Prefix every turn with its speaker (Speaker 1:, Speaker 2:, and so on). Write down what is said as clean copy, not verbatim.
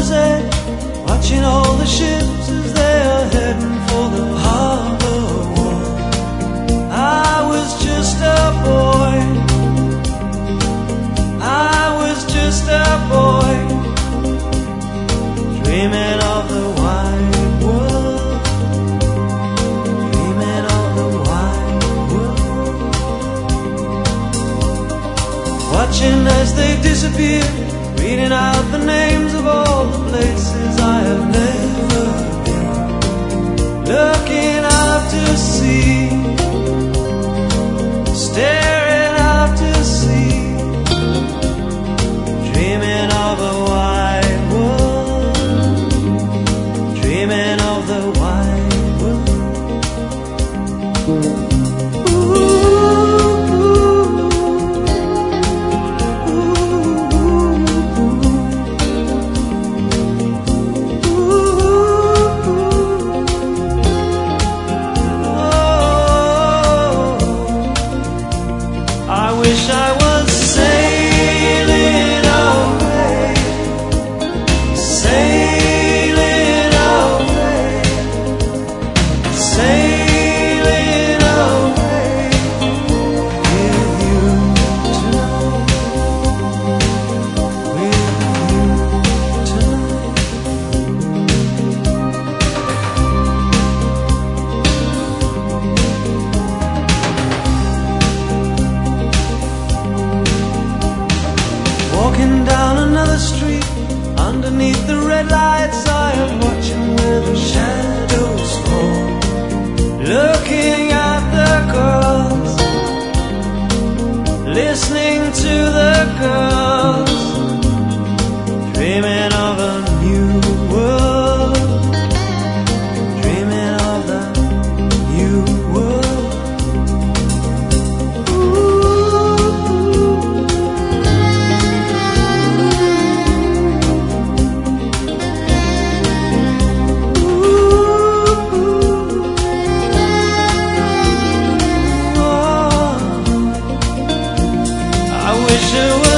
Speaker 1: water's edge, watching all the ships as they are heading for the harbor wall. I was just a boy, I was just a boy, dreaming of the wide world, dreaming of the wide world. Watching as they disappear, reading out the names of all the places I have never been, looking out to sea, staring out to sea, dreaming of a wide world, dreaming of the wide world. I wish I was sailing away, sailing away, sailing away with you tonight, with you tonight. Walking down another street, underneath the red lights, I am watching where the shadows fall, looking at the girls, listening to the girls, dreaming of a new world, dreaming of the new world. I wish it was